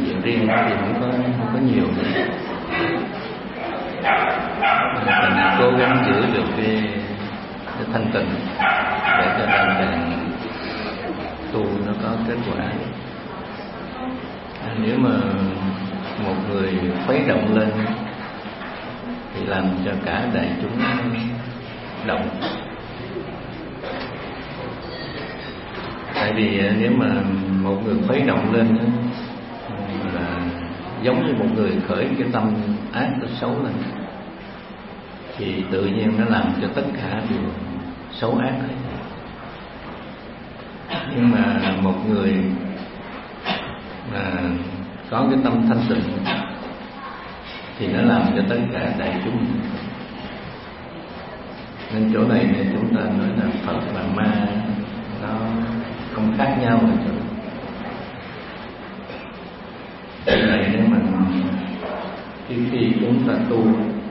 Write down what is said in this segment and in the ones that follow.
chuyện riêng thì không có nhiều nữa. Mình cố gắng giữ được cái thanh tịnh để cho đạo tràng tu nó có kết quả. Nếu mà một người khuấy động lên thì làm cho cả đại chúng động. Tại vì nếu mà một người khuấy động lên là giống như một người khởi cái tâm ác cái xấu lên, thì tự nhiên nó làm cho tất cả đều xấu ác hết. Nhưng mà một người mà có cái tâm thanh tịnh thì nó làm cho tất cả đại chúng. Nên chỗ này thì chúng ta nói là Phật và ma nó không khác nhau ở chỗ. Cái này nếu mà khi chúng ta tu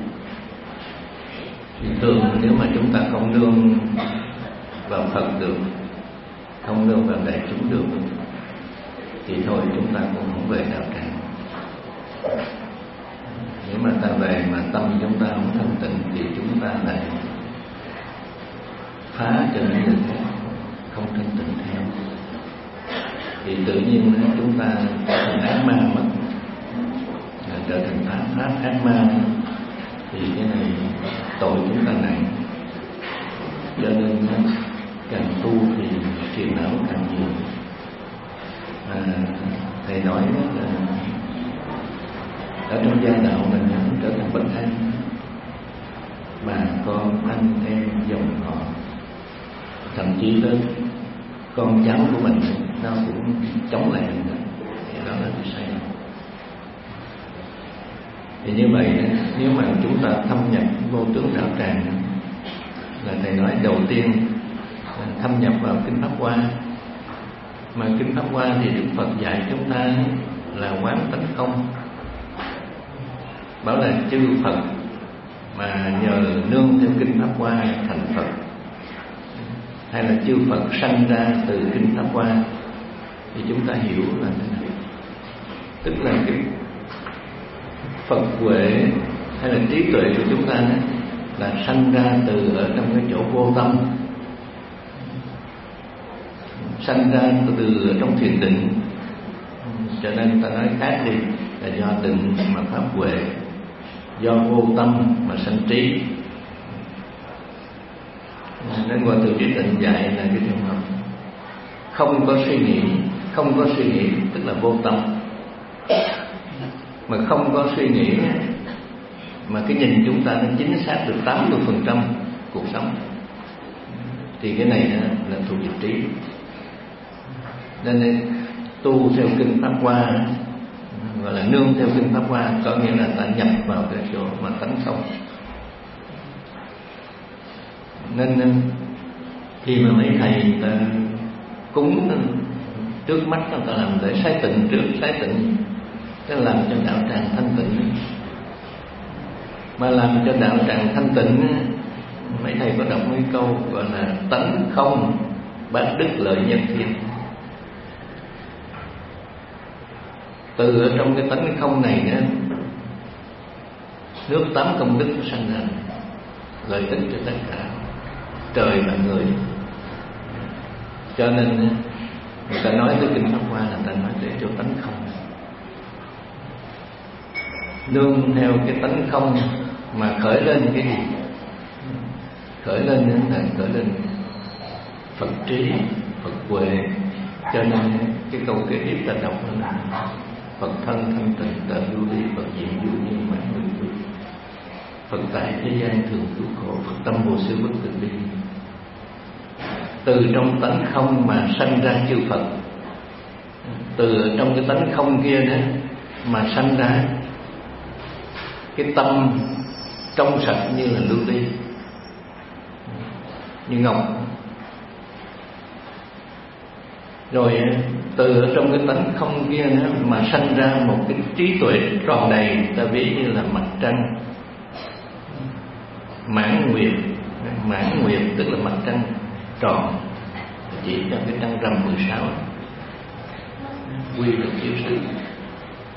thì thường nếu mà chúng ta không nương vào Phật được, không nương vào đại chúng được, thì thôi chúng ta cũng không về đạo tràng. Nếu mà ta về mà tâm chúng ta không thanh tịnh thì chúng ta lại phá cho những người khác không thanh tịnh theo, thì tự nhiên chúng ta trở thành ác ma mất, trở thành pháp ác ma, thì cái này tội chúng ta nặng. Cho nên càng tu thì phiền não càng nhiều. Thầy nói là ở trong gia đạo mình trở thành bất an, bà con anh em dòng họ, thậm chí đến con cháu của mình nó cũng chống lại mình. Thì đó là cái sai lầm. Thì như vậy nếu mà chúng ta thâm nhập vô tướng đạo tràng, là thầy nói đầu tiên là thâm nhập vào kinh Pháp Hoa. Mà kinh Pháp Hoa thì Đức Phật dạy chúng ta là quán tánh không, bảo là chư Phật mà nhờ nương theo kinh Pháp Hoa thành Phật, hay là chư Phật sanh ra từ kinh Pháp Hoa, thì chúng ta hiểu là thế nào. Tức là cái Phật huệ hay là trí tuệ của chúng ta đó, là sanh ra từ ở trong cái chỗ vô tâm, sanh ra từ ở trong thiền định. Cho nên ta nói khác đi, là do định mà pháp huệ, do vô tâm mà sanh trí. Nên Hòa Thượng Trí Tịnh dạy là cái trường hợp không có suy nghĩ. Không có suy nghĩ tức là vô tâm. Mà không có suy nghĩ mà cái nhìn chúng ta nó chính xác được 80% cuộc sống, thì cái này là thuộc về trí. Nên tu theo kinh Pháp Hoa, gọi là nương theo kinh Pháp Hoa, có nghĩa là ta nhập vào cái chỗ mà tánh không. Nên khi mà mấy thầy ta cúng trước mắt, người ta làm để sái tịnh trước, sái tịnh để làm cho đạo tràng thanh tịnh. Mà làm cho đạo tràng thanh tịnh, mấy thầy có đọc mấy câu gọi là tánh không bát đức lợi nhân thiên. Từ ở trong cái tánh không này đó, nước 8 công đức nó sanh ra lợi ích cho tất cả trời và người. Cho nên người ta nói tới kinh Pháp Hoa là ta nói tới chỗ tánh không. Nương theo cái tánh không mà khởi lên cái gì? Khởi lên là khởi lên Phật trí, Phật huệ. Cho nên cái câu kế tiếp ta đọc là Phật thân thanh tịnh tận lưu ly, Phật diện du nhiên mãn người vui. Phật tại thế gian thường cứu khổ, Phật tâm vô sư bất tử bi. Từ trong tánh không mà sanh ra chư Phật. Từ trong cái tánh không kia đó mà sanh ra cái tâm trong sạch như là lưu ly, như ngọc. Rồi từ ở trong cái tánh không kia đó mà sanh ra một cái trí tuệ tròn đầy, ta ví như là mặt trăng mãn nguyệt. Mãn nguyệt tức là mặt trăng tròn, chỉ cho cái trăng rằm 16 quy được chiếu sáng.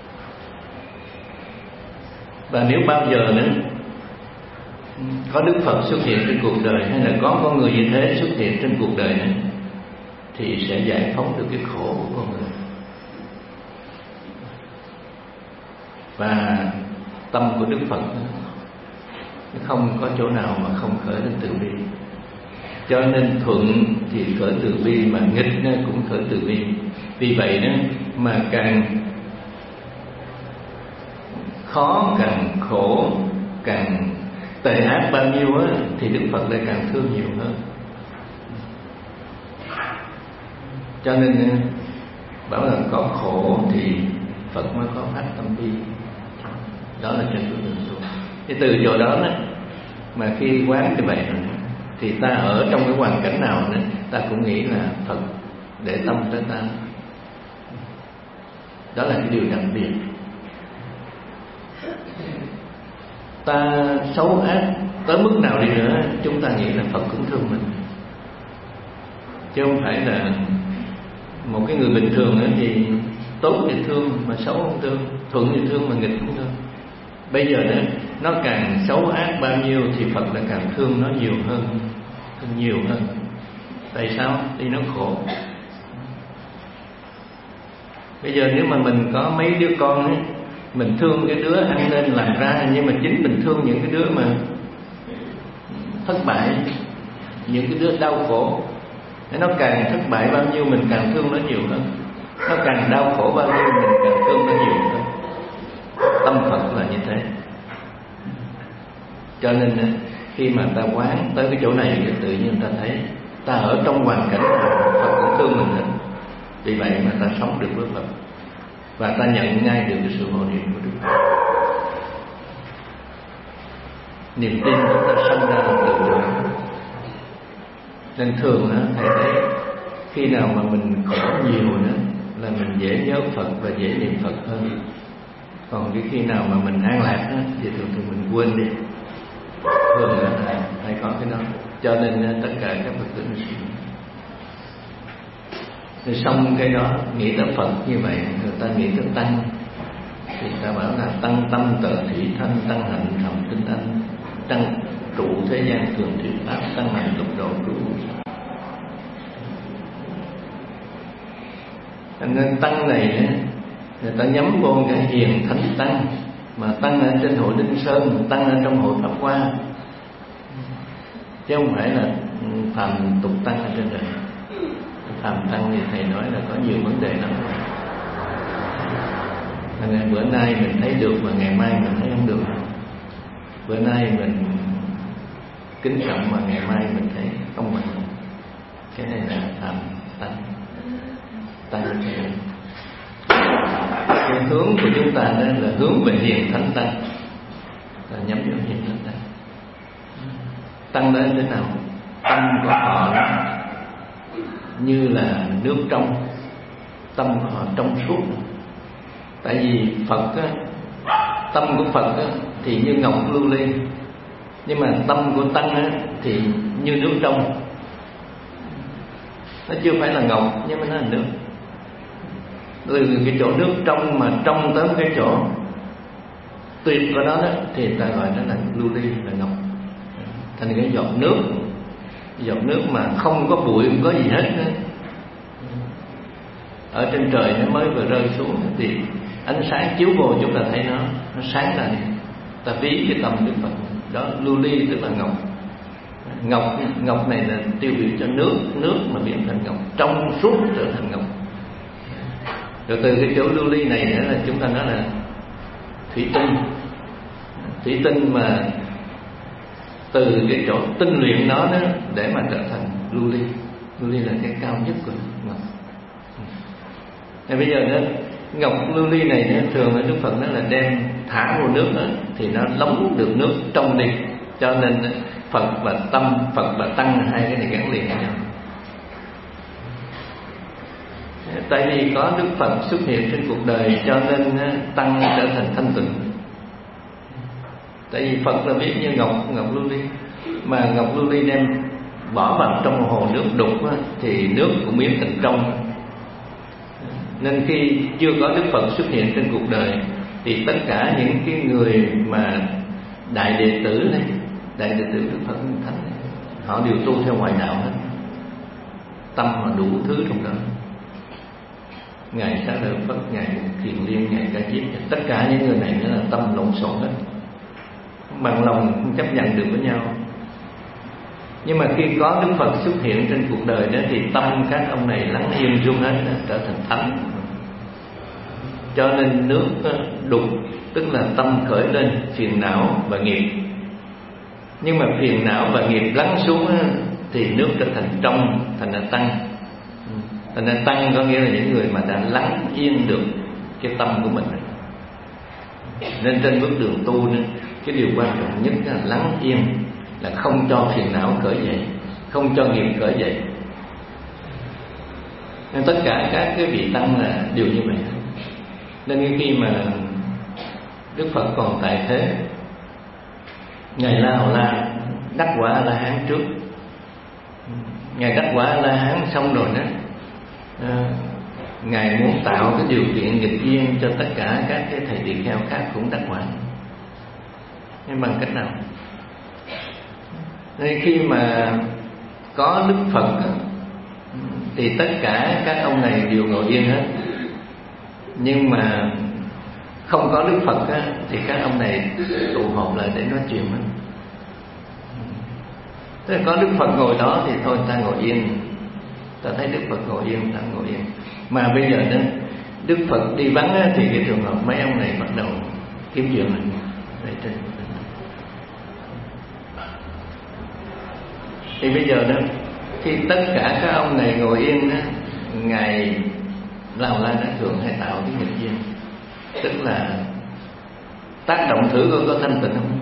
Và nếu bao giờ nữa có Đức Phật xuất hiện trên cuộc đời, hay là có con người như thế xuất hiện trên cuộc đời này, thì sẽ giải phóng được cái khổ của con người. Và tâm của Đức Phật không có chỗ nào mà không khởi lên từ bi. Cho nên thuận thì khởi từ bi, mà nghịch cũng khởi từ bi. Vì vậy đó mà càng khó, càng khổ, càng tệ ác bao nhiêu á, thì Đức Phật lại càng thương nhiều hơn. Cho nên bảo là có khổ thì Phật mới có phát tâm bi. Đó là trên con đường tu. Thì từ chỗ đó mà khi quán như vậy thì ta ở trong cái hoàn cảnh nào nữa, ta cũng nghĩ là Phật để tâm tới ta. Đó là cái điều đặc biệt. Ta xấu ác tới mức nào đi nữa, chúng ta nghĩ là Phật cũng thương mình, chứ không phải là một cái người bình thường ấy thì tốt thì thương mà xấu không thương, thuận thì thương mà nghịch không thương. Bây giờ đó, nó càng xấu ác bao nhiêu thì Phật lại càng thương nó nhiều hơn, thương nhiều hơn. Tại sao? Vì nó khổ. Bây giờ nếu mà mình có mấy đứa con ấy, mình thương cái đứa ăn nên làm ra, nhưng mà chính mình thương những cái đứa mà thất bại, những cái đứa đau khổ. Nó càng thất bại bao nhiêu mình càng thương nó nhiều hơn, nó càng đau khổ bao nhiêu mình càng thương nó nhiều hơn. Tâm Phật là như thế. Cho nên khi mà ta quán tới cái chỗ này thì tự nhiên ta thấy ta ở trong hoàn cảnh nào Phật cũng thương mình hết. Vì vậy mà ta sống được với Phật, và ta nhận ngay được cái sự hộ niệm của Đức Phật. Niềm tin chúng ta sanh ra là tự do. Nên thường thầy thấy khi nào mà mình khổ nhiều nữa là mình dễ nhớ Phật và dễ niệm Phật hơn. Còn cái khi nào mà mình an lạc thì thường mình quên đi. Thường là thầy có cái đó. Cho nên tất cả các Phật tử thì xong cái đó nghĩ tới Phật như vậy, người ta nghĩ tới Tăng, thì ta bảo là Tăng tâm tự thị thân, tăng hạnh thầm tinh anh, tăng trụ thế gian thường thuyết pháp, tăng hành lục độ cứu. Nên Tăng này người ta nhắm vô cái hiền thánh Tăng, mà Tăng ở trên hội Linh Sơn, Tăng ở trong hội Pháp Hoa, chứ không phải là phàm tục Tăng ở trên đời. Phàm Tăng thì thầy nói là có nhiều vấn đề lắm. Nên bữa nay mình thấy được mà ngày mai mình thấy không được. Bữa nay mình kính trọng mà ngày mai mình thấy không bằng. Cái này là phàm Tăng. Tăng cái hướng của chúng ta đó là hướng về hiền thánh Tăng, là nhắm vào hiền thánh Tăng. Tăng đến thế nào? Tâm của họ như là nước trong, tâm của họ trong suốt. Tại vì Phật tâm của Phật thì như ngọc lưu ly, nhưng mà tâm của Tăng thì như nước trong. Nó chưa phải là ngọc nhưng mà nó là nước. Từ cái chỗ nước trong mà trong tới cái chỗ tuyệt của đó thì ta gọi nó là lưu ly, là ngọc. Thành cái giọt nước mà không có bụi, không có gì hết nữa. Ở trên trời nó mới vừa rơi xuống thì ánh sáng chiếu vô chúng ta thấy nó sáng ra đi. Ta ví cái tâm Đức Phật đó, lưu ly tức là ngọc. Ngọc này là tiêu biểu cho nước mà biến thành ngọc, trong suốt trở thành ngọc. Rồi từ cái chỗ lưu ly này nữa là chúng ta nói là thủy tinh mà từ cái chỗ tinh luyện nó đó để mà trở thành lưu ly. Lưu ly là cái cao nhất của ngọc. Bây giờ đó, ngọc lưu ly này đó, thường là Đức Phật nói là đem thả vào nước đó, thì nó lóng được nước trong đi. Cho nên Phật và tâm, Phật và Tăng, hai cái này gắn liền với nhau. Tại vì có Đức Phật xuất hiện trên cuộc đời cho nên Tăng trở thành thanh tịnh. Tại vì Phật là biết như ngọc lưu ly, mà ngọc lưu ly đem bỏ vào trong hồ nước đục thì nước cũng biến thành trong. Nên khi chưa có Đức Phật xuất hiện trên cuộc đời Thì tất cả những cái người mà đại đệ tử này, đại đệ tử Đức Phật Thánh này, họ đều tu theo ngoại đạo hết, tâm mà đủ thứ trong đó. Ngài Xá Lợi Phất, Ngài Thiền Liên, Ngài Ca Diếp, tất cả những người này nó là tâm lộn xộn hết, bằng lòng không chấp nhận được với nhau. Nhưng mà khi có Đức Phật xuất hiện trên cuộc đời đó thì tâm các ông này lắng yên xuống hết, trở thành thánh. Cho nên nước đục, tức là tâm khởi lên phiền não và nghiệp. Nhưng mà phiền não và nghiệp lắng xuống thì nước trở thành trong, thành ra tăng. Thành ra tăng có nghĩa là những người mà đã lắng yên được cái tâm của mình. Nên trên bước đường tu nên cái điều quan trọng nhất là lắng yên, là không cho phiền não khởi dậy, không cho nghiệp khởi dậy. Nên tất cả các cái vị tăng là đều như vậy. Nên khi mà Đức Phật còn tại thế, Ngài La Hầu La đắc quả A La Hán trước. Ngài đắc quả A La Hán xong rồi đó, Ngài muốn tạo cái điều kiện nghịch duyên cho tất cả các cái thầy tỳ kheo khác cũng đắc quả. Nhưng bằng cách nào? Nên khi mà có Đức Phật thì tất cả các ông này đều ngồi yên hết. Nhưng mà không có Đức Phật thì các ông này tụ họp lại để nói chuyện hết. Tức là có Đức Phật ngồi đó thì thôi ta ngồi yên, ta thấy Đức Phật ngồi yên, ta ngồi yên. Mà bây giờ đó Đức Phật đi vắng thì cái trường hợp mấy ông này bắt đầu kiếm chuyện này. Thì bây giờ đó, khi tất cả các ông này ngồi yên đó, Ngài La Hầu La đã thường hay tạo cái nghịch duyên, tức là tác động thử có thanh tịnh không.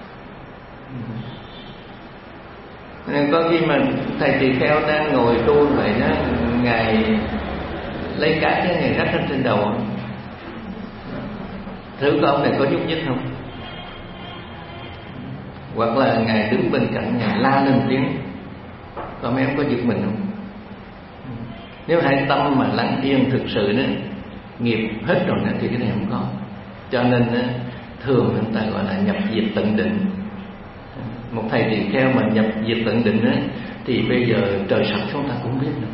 Nên có khi mà thầy tỳ kheo đang ngồi tu vậy đó, Ngài lấy cát cái Ngài rắc lên trên đầu, thử có ông này có nhúc nhích không. Hoặc là Ngài đứng bên cạnh, Ngài la lên tiếng, có mấy ông có giật mình không? Nếu hai tâm mà lắng yên thực sự đó, nghiệp hết rồi đó, thì cái này không có. Cho nên đó, thường người ta gọi là nhập diệt tận định. Một thầy tỳ kheo mà nhập diệt tận định đó, thì bây giờ trời sập chúng ta cũng biết được.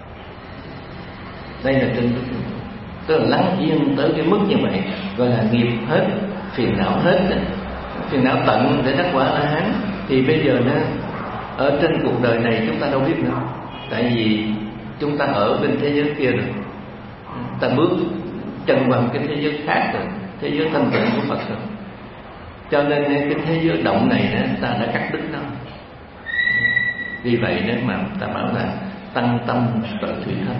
Đây là trên bước, tức là lắng yên tới cái mức như vậy, gọi là nghiệp hết, phiền não hết, phiền não tận để đắc quả A La Hán. Thì bây giờ đó, ở trên cuộc đời này chúng ta đâu biết nữa, tại vì chúng ta ở bên thế giới kia rồi, ta bước chân vào cái thế giới khác rồi, thế giới thanh tịnh của Phật rồi. Cho nên cái thế giới động này đó, ta đã cắt đứt nó. Vì vậy đó mà ta bảo là tăng tâm tự thủy thanh.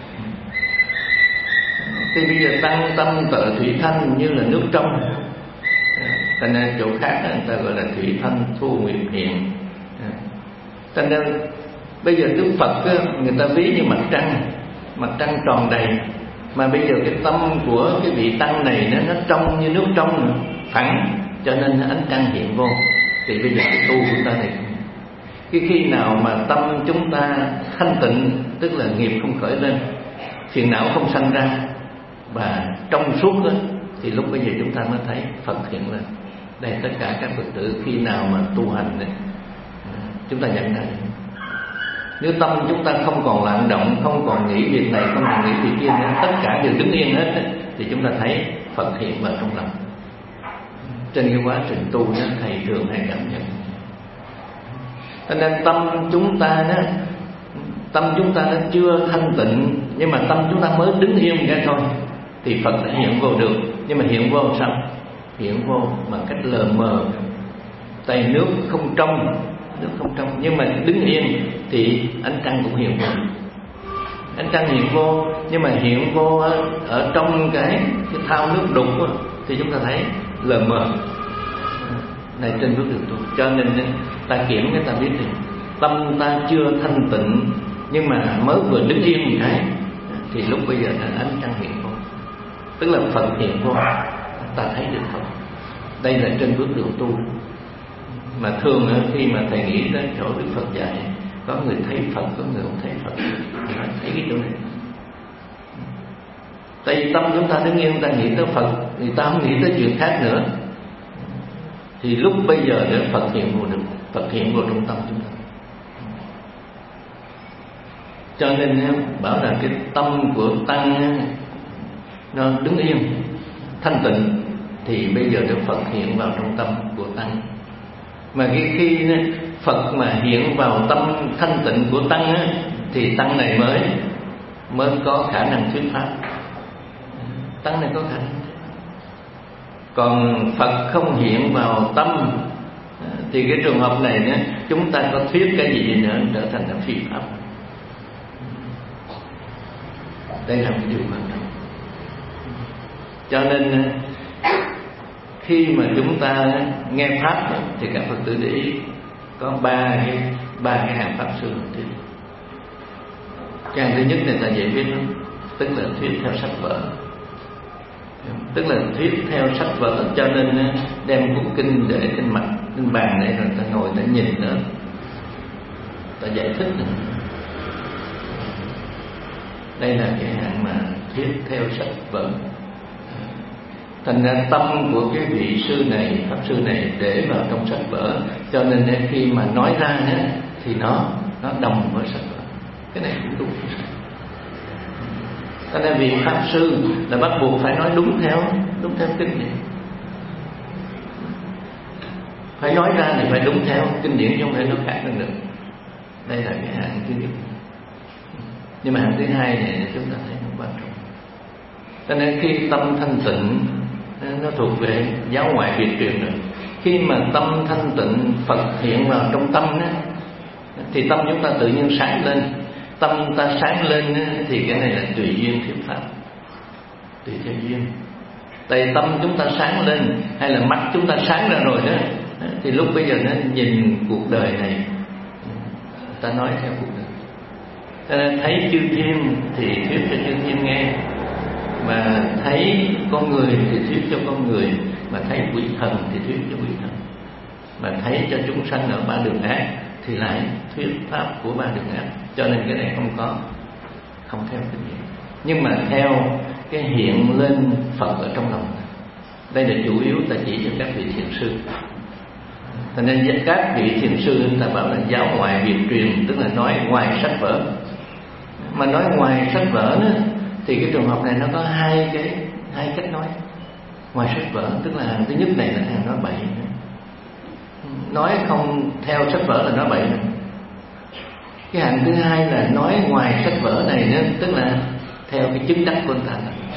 Thì bây giờ tăng tâm tự thủy thanh như là nước trong. Cho nên chỗ khác đó, người ta gọi là thủy thanh thu nguyệt hiện. Cho nên bây giờ Đức Phật người ta ví như mặt trăng tròn đầy. Mà bây giờ cái tâm của cái vị tăng này nó trong như nước trong, phẳng, cho nên ánh trăng hiện vô. Thì bây giờ cái tu của ta này, cái khi nào mà tâm chúng ta thanh tịnh, tức là nghiệp không khởi lên, phiền não không sanh ra và trong suốt đó, thì lúc bây giờ chúng ta mới thấy Phật hiện lên. Đây tất cả các Phật tử khi nào mà tu hành đấy, chúng ta nhận ra. Nếu tâm chúng ta không còn lạng động, không còn nghĩ việc này, không còn nghĩ việc kia nữa, tất cả đều đứng yên hết ấy, thì chúng ta thấy Phật hiện vào trong lòng. Trên cái quá trình tu đó, thầy thường hay cảm nhận. Cho nên tâm chúng ta nó chưa thanh tịnh, nhưng mà tâm chúng ta mới đứng yên ra thôi, thì Phật đã hiện vô được. Nhưng mà hiện vô sao? Hiện vô bằng cách lờ mờ, tay nước không trong, nhưng mà đứng yên thì ánh trăng cũng hiện vô. Ánh trăng hiện vô, nhưng mà hiện vô ở trong cái thao nước đục đó, thì chúng ta thấy lờ mờ. Này trên bước đường tu, cho nên ta kiểm cái ta biết thì tâm ta chưa thanh tịnh, nhưng mà mới vừa đứng yên một cái thì lúc bây giờ là ánh trăng hiện vô, tức là Phật hiện vô, ta thấy được Phật. Đây là trên bước đường tu. Mà thường khi mà thầy nghĩ đến chỗ Đức Phật dạy, có người thấy Phật, có người không thấy Phật, thấy cái chỗ này. Tại vì tâm chúng ta đứng yên, ta nghĩ tới Phật thì ta không nghĩ tới chuyện khác nữa. Thì lúc bây giờ để Phật hiện vào trong tâm chúng ta. Cho nên bảo là cái tâm của tăng nó đứng yên thanh tịnh, thì bây giờ để Phật hiện vào trong tâm của tăng. Mà khi Phật mà hiện vào tâm thanh tịnh của tăng thì tăng này mới có khả năng thuyết pháp. Tăng này có khả năng. Còn Phật không hiện vào tâm thì cái trường hợp này chúng ta có thuyết cái gì nữa trở thành là phi pháp. Đây là một điều quan trọng. Cho nên khi mà chúng ta nghe pháp thì các Phật tử để ý có ba cái hàng pháp sư thuyết. Cái hàng thứ nhất này ta dễ biết lắm, tức là thuyết theo sách vở. Tức là thuyết theo sách vở, cho nên đem cuốn kinh để trên mặt trên bàn này rồi ta ngồi ta nhìn nữa, ta giải thích nữa. Đây là cái hạng mà thuyết theo sách vở. Thành ra tâm của cái vị sư này, pháp sư này để vào trong sách vở, cho nên khi mà nói ra thì nó đồng với sách vở. Cái này cũng đúng. Cho nên vị pháp sư là bắt buộc phải nói đúng theo kinh điển. Phải nói ra thì phải đúng theo kinh điển, chứ không thể nó khác hơn được. Đây là cái hạng thứ nhất. Nhưng mà hạng thứ hai này chúng ta thấy nó quan trọng. Cho nên khi tâm thanh tịnh, nó thuộc về giáo ngoại biệt truyền rồi. Khi mà tâm thanh tịnh Phật hiện vào trong tâm thì tâm chúng ta tự nhiên sáng lên. Tâm ta sáng lên thì cái này là tùy duyên thuyết pháp, tùy theo duyên. Tại tâm chúng ta sáng lên hay là mắt chúng ta sáng ra rồi thì lúc bây giờ nó nhìn cuộc đời này, ta nói theo cuộc đời. Cho nên thấy chư thiên thì thuyết cho chư thiên nghe, mà thấy con người thì thuyết cho con người, mà thấy quỷ thần thì thuyết cho quỷ thần, mà thấy cho chúng sanh ở ba đường ác thì lại thuyết pháp của ba đường ác. Cho nên cái này không theo kinh nghiệm, nhưng mà theo cái hiện lên Phật ở trong lòng. Đây là chủ yếu ta chỉ cho các vị thiền sư. Cho nên các vị thiền sư ta bảo là giáo ngoại biệt truyền, tức là nói ngoài sách vở. Mà nói ngoài sách vở thì cái trường hợp này nó có hai cách nói. Ngoài sách vở tức là hàng thứ nhất này là hàng nói bậy, nói không theo sách vở là nói bậy. Cái hàng thứ hai là nói ngoài sách vở này tức là theo cái chứng đắc của người ta.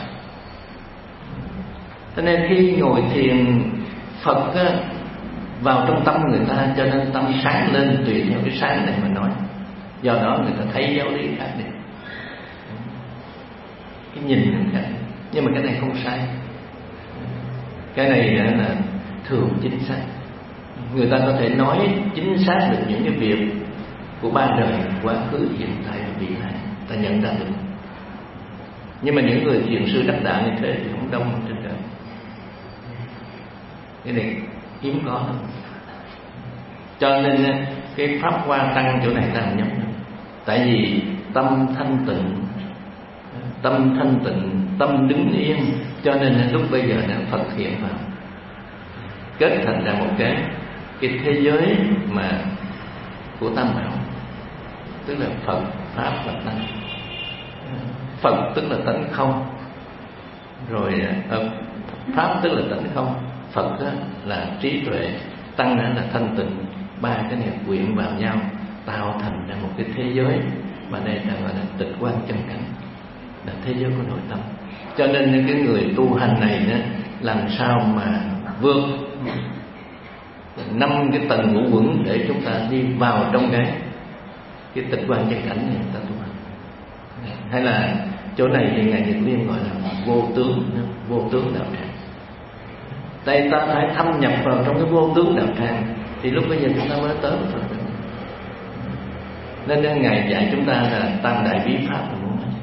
Cho nên khi ngồi thiền, Phật vào trong tâm người ta, cho nên tâm sáng lên tùy theo cái sáng này mà nói. Do đó người ta thấy giáo lý khác đi, cái nhìn khác. Nhưng mà cái này không sai. Cái này là thường chính xác. Người ta có thể nói chính xác được những cái việc của ba đời, quá khứ, hiện tại và vị lai, ta nhận ra được. Nhưng mà những người thiền sư đắc đạo như thế thì không đông trên đời. Cái này hiếm có lắm. Cho nên cái pháp hoa tăng chỗ này ta không nhắm. Tại vì tâm thanh tịnh, tâm đứng yên, cho nên lúc bây giờ Phật hiện vào, kết thành ra một cái thế giới mà của tam bảo, tức là Phật, pháp và tăng. Phật tức là tánh không, rồi pháp tức là tánh không, Phật là trí tuệ, tăng là thanh tịnh. Ba cái này quyện vào nhau tạo thành ra một cái thế giới mà đây ta gọi là tịch quan chân cảnh, là thế giới của nội tâm. Cho nên cái người tu hành này làm sao mà vượt 5 cái tầng ngũ quẩn để chúng ta đi vào trong cái tịch quan chân cảnh này ta tu hành. Hay là chỗ này thì Ngài Nhật Liên gọi là vô tướng đạo tràng. Tại ta phải thâm nhập vào trong cái vô tướng đạo tràng thì lúc bây giờ chúng ta mới tới Phật. Nên Ngài dạy chúng ta là tam đại bí pháp là muốn nói.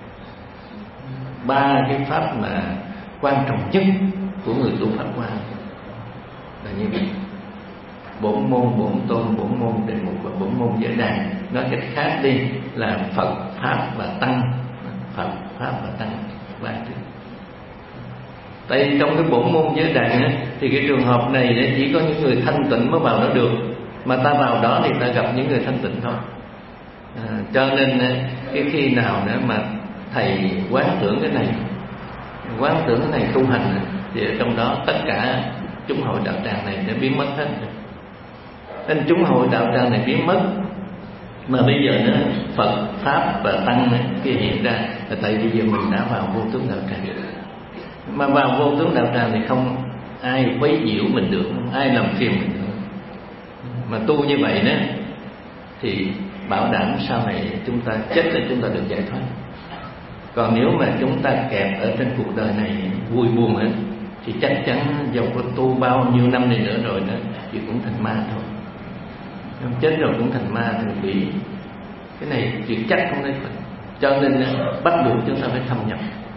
3 cái pháp mà quan trọng nhất của người tu pháp hoa là như vậy: bổn môn, bổn tôn, bổn môn đề mục và bổn môn giới đàn. Nói cách khác đi là Phật, pháp và tăng. Phật, pháp và tăng bàn trước. Tại trong cái bổn môn giới đàn thì cái trường hợp này chỉ có những người thanh tịnh mới vào đó được, mà ta vào đó thì ta gặp những người thanh tịnh thôi. Cho nên cái khi nào nữa mà thầy quán tưởng cái này, quán tưởng cái này tu hành, thì ở trong đó tất cả chúng hội đạo tràng này đã biến mất hết. Nên chúng hội đạo tràng này biến mất, mà bây giờ nữa Phật Pháp và Tăng kia hiện ra là tại bây giờ mình đã vào vô tướng đạo tràng. Mà vào vô tướng đạo tràng thì không ai quấy nhiễu mình được, không ai làm phiền mình được. Mà tu như vậy đó thì bảo đảm sau này chúng ta chết là chúng ta được giải thoát. Còn nếu mà chúng ta kẹt ở trên cuộc đời này vui buồn hết thì chắc chắn dầu có tu bao nhiêu năm này nữa rồi đó thì cũng thành ma thôi. Chết rồi cũng thành ma, thành quỷ. Cái này chuyện chắc không nên. Cho nên bắt buộc chúng ta phải thâm nhập.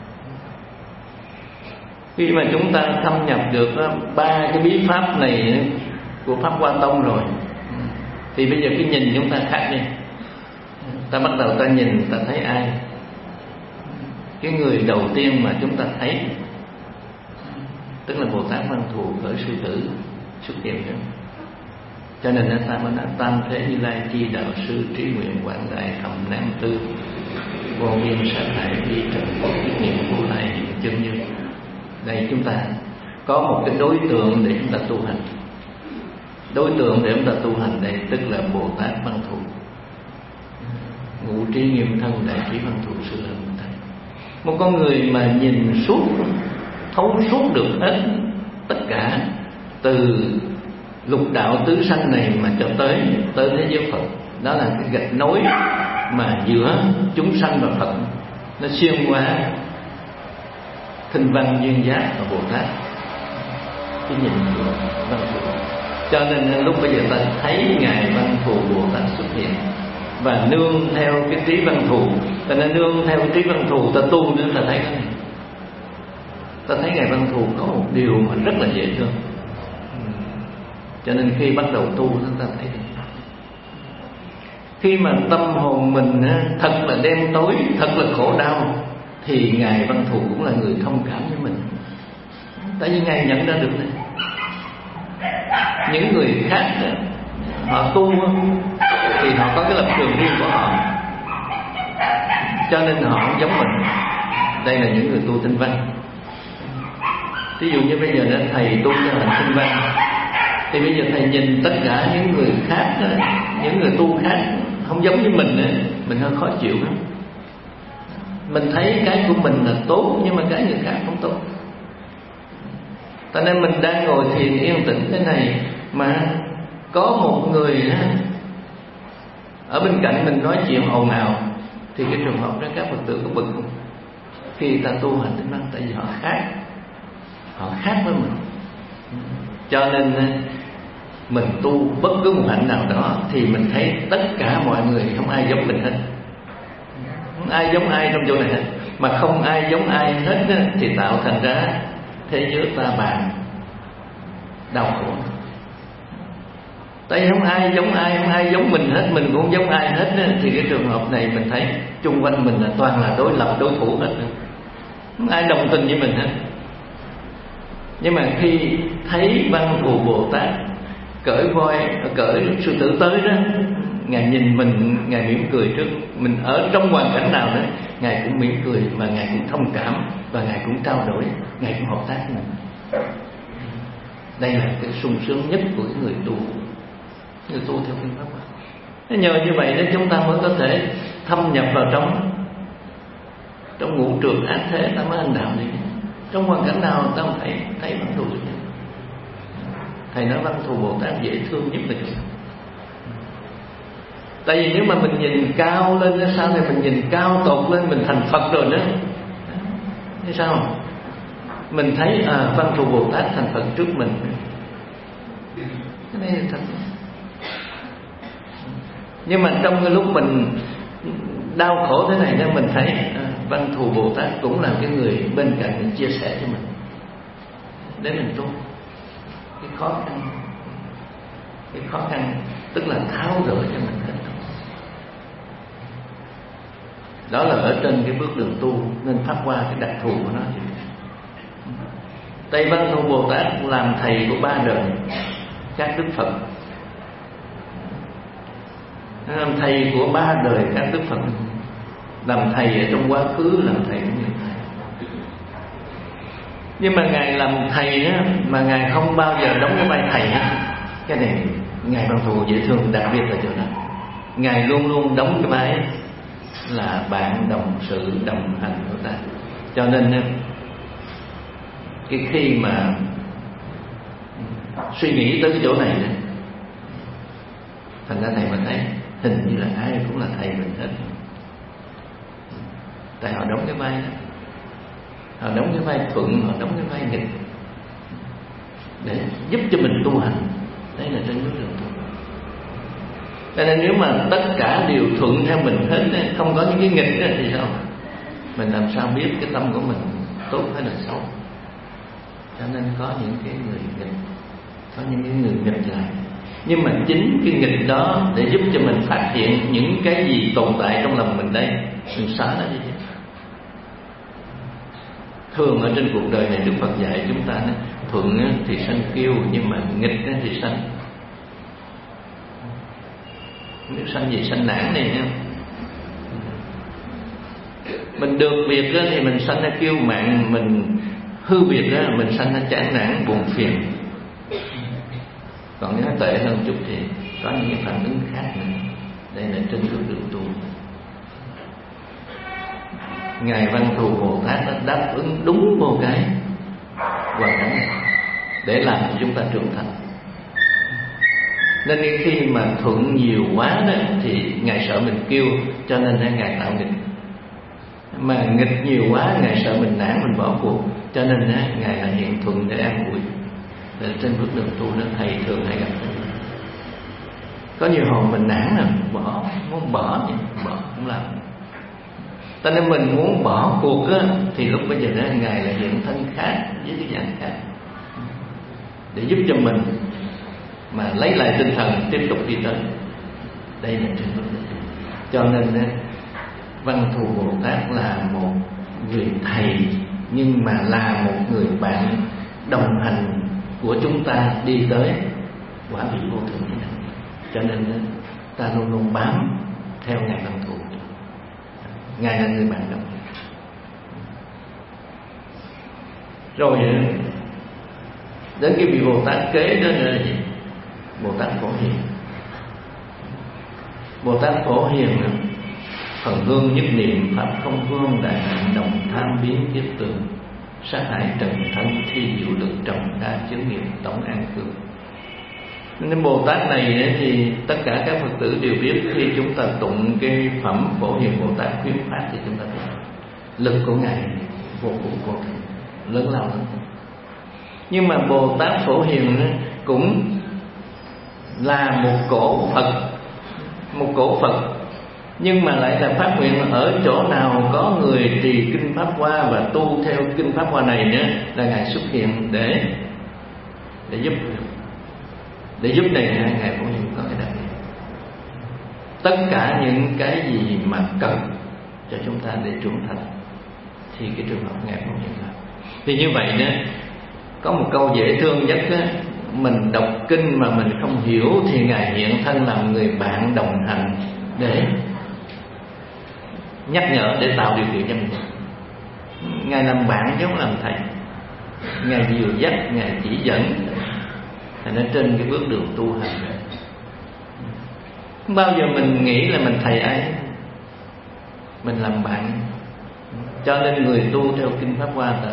Khi mà chúng ta thâm nhập được ba cái bí pháp này của Pháp Hoa Tông rồi, thì bây giờ cái nhìn chúng ta khác đi. Ta bắt đầu ta nhìn, ta thấy ai? Cái người đầu tiên mà chúng ta thấy tức là Bồ Tát Văn Thù Khởi Sư Tử xuất hiện đó. Cho nên ta mới nói tam thế Như Lai chi đạo sư trí nguyện quảng đại thầm nam tư vô biên sát hại vi trần tiết niệm vô lại hiện chân như. Đây chúng ta có một cái đối tượng để chúng ta tu hành. Đối tượng để chúng ta tu hành đây tức là Bồ Tát Văn Thù, Ngũ Trí Nghiêm Thân Đại Trí Văn Thù Sư Lợi Thầy. Một con người mà nhìn suốt, thấu suốt được hết tất cả, từ lục đạo tứ sanh này mà cho tới thế giới Phật. Đó là cái gạch nối mà giữa chúng sanh và Phật, nó xuyên qua Kinh Văn Duyên Giác và Bồ Tát. Cái nhìn của Văn Thù. Cho nên lúc bây giờ ta thấy Ngài Văn Thù Bồ Tát xuất hiện và nương theo cái trí Văn Thù. Ta nên nương theo cái trí Văn Thù, ta tu nữa ta thấy cái này. Ta thấy Ngài Văn Thù có một điều mà rất là dễ thương. Cho nên khi bắt đầu tu chúng ta thấy được. Khi mà tâm hồn mình thật là đen tối, thật là khổ đau, thì Ngài Văn Thù cũng là người thông cảm với mình. Tại vì Ngài nhận ra được này. Những người khác họ tu thì họ có cái lập trường riêng của họ, cho nên họ không giống mình. Đây là những người tu tinh văn. Ví dụ như bây giờ đó, thầy tu cho hành tinh văn, thì bây giờ thầy nhìn tất cả những người khác, những người tu khác không giống như mình hơi khó chịu lắm. Mình thấy cái của mình là tốt, nhưng mà cái người khác không tốt. Cho nên mình đang ngồi thiền yên tĩnh thế này mà có một người ở bên cạnh mình nói chuyện ồn ào, thì cái trường hợp đó các Phật tử có bực không? Khi ta tu hành tinh văn, tại vì họ khác với mình. Cho nên mình tu bất cứ một hạnh nào đó thì mình thấy tất cả mọi người không ai giống mình hết, không ai giống ai trong chỗ này hết. Mà không ai giống ai hết thì tạo thành ra thế giới ta bà đau khổ. Tại vì không ai giống ai, không ai giống mình hết, mình cũng không giống ai hết. Thì cái trường hợp này mình thấy chung quanh mình là toàn là đối lập, đối thủ hết, không ai đồng tình với mình hết. Nhưng mà khi thấy Văn Thù Bồ Tát cởi sư tử tới đó, Ngài nhìn mình, Ngài mỉm cười trước mình. Ở trong hoàn cảnh nào đó Ngài cũng mỉm cười, và Ngài cũng thông cảm, và Ngài cũng trao đổi, Ngài cũng hợp tác với mình. Đây là cái sung sướng nhất của người tu theo phương pháp. Nhờ như vậy đó chúng ta mới có thể thâm nhập vào trong ngũ trường ác thế, ta mới hành đạo này. Trong hoàn cảnh nào ta không thấy Văn Thù. Thầy nói Văn Thù Bồ Tát dễ thương nhất là chỗ. Tại vì nếu mà mình nhìn cao lên đó, sau này mình nhìn cao tột lên, mình thành Phật rồi đó, thế sao? Mình thấy Văn Thù Bồ Tát thành Phật trước mình. Cái này là thật. Nhưng mà trong cái lúc mình đau khổ thế này đó, mình thấy Văn Thù Bồ Tát cũng là cái người bên cạnh mình chia sẻ cho mình để mình tu. Cái khó khăn tức là tháo gỡ cho mình hết. Đó là ở trên cái bước đường tu, nên phát qua cái đặc thù của nó. Tây Văn Thù Bồ Tát làm thầy của 3 đời các Đức Phật, làm thầy của 3 đời các Đức Phật, làm thầy ở trong quá khứ, làm thầy của nhiều thầy. Nhưng mà Ngài làm thầy á, mà Ngài không bao giờ đóng cái vai thầy á. Cái này Ngài Văn Thù dễ thương, đặc biệt là chỗ đó. Ngài luôn luôn đóng cái vai là bạn đồng sự đồng hành của ta. Cho nên á, cái khi mà suy nghĩ tới cái chỗ này đó, thành ra thầy mình thấy hình như là ai cũng là thầy mình hết. Tại họ đóng cái vai đó, họ đóng cái vai thuận, họ đóng cái vai nghịch để giúp cho mình tu hành. Đây là trên bước đường tu. Cho nên nếu mà tất cả đều thuận theo mình hết, không có những cái nghịch thì sao? Mình làm sao biết cái tâm của mình tốt hay là xấu? Cho nên có những cái người nghịch, có những cái người nghịch lại. Nhưng mà chính cái nghịch đó để giúp cho mình phát hiện những cái gì tồn tại trong lòng mình đây, mình xóa nó đi. Thường ở trên cuộc đời này Đức Phật dạy chúng ta thuận thì sanh kiêu, nhưng mà nghịch thì sanh, nếu sanh gì sanh nản này nha. Mình được việc thì mình sanh ra kiêu mạn, mình hư việc mình sanh ra chán nản buồn phiền. Còn nếu tệ hơn chút thì có những cái phản ứng khác nữa. Đây là trên bước đường tu. Ngài Văn Thù Bồ Tát đã đáp ứng đúng vô cái hoàn cảnh này để làm cho chúng ta trưởng thành. Nên khi mà thuận nhiều quá đó thì Ngài sợ mình kiêu, cho nên Ngài tạo nghịch. Mà nghịch nhiều quá Ngài sợ mình nản, mình bỏ cuộc, cho nên Ngài là hiện thuận để an ủi. Để trên bước đường tu đó thầy thường hay gặp thầy. Có nhiều hồi mình nản rồi bỏ, muốn bỏ vậy, bỏ không làm. Cho nên mình muốn bỏ cuộc á, thì lúc bây giờ đó Ngài là hiện thân khác với cái dạng khác để giúp cho mình mà lấy lại tinh thần tiếp tục đi tới. Đây là trên bước đường tu. Cho nên Văn Thù Bồ Tát là một người thầy, nhưng mà là một người bạn đồng hành của chúng ta đi tới quả vị vô thượng như này. Cho nên ta luôn luôn bám theo Ngài Văn Thù. Ngài là người bạn đồng hành. Rồi đến cái vị Bồ Tát kế đó là gì? Bồ Tát Phổ Hiền. Bồ Tát Phổ Hiền phần hương nhất niệm, pháp không hương, đại hạnh đồng tham biến kiếp tường, sát hại trần thân, thi diệu lực trồng đa chướng nghiệp, tổng an cư. Nên Bồ Tát này thì tất cả các Phật tử đều biết, khi chúng ta tụng cái phẩm Phổ Hiền Bồ Tát khuyến phát thì chúng ta biết lực của Ngài vô cùng vô tận, lớn lao lắm. Nhưng mà Bồ Tát Phổ Hiền cũng là một cổ Phật, nhưng mà lại là phát nguyện ở chỗ nào có người trì kinh Pháp Hoa và tu theo kinh Pháp Hoa này nữa là Ngài xuất hiện để giúp này. Ngài Phổ Hiền có cái đặc biệt, tất cả những cái gì mà cần cho chúng ta để trưởng thành thì cái trường hợp Ngài Phổ Hiền làm. Thì như vậy đó, có một câu dễ thương nhất đó, mình đọc kinh mà mình không hiểu thì Ngài hiện thân làm người bạn đồng hành để nhắc nhở, để tạo điều kiện cho mình. Ngài làm bạn chứ không làm thầy. Ngài dìu dắt, Ngài chỉ dẫn. Thành ra trên cái bước đường tu hành, không bao giờ mình nghĩ là mình thầy ai, mình làm bạn. Cho nên người tu theo kinh Pháp Hoa là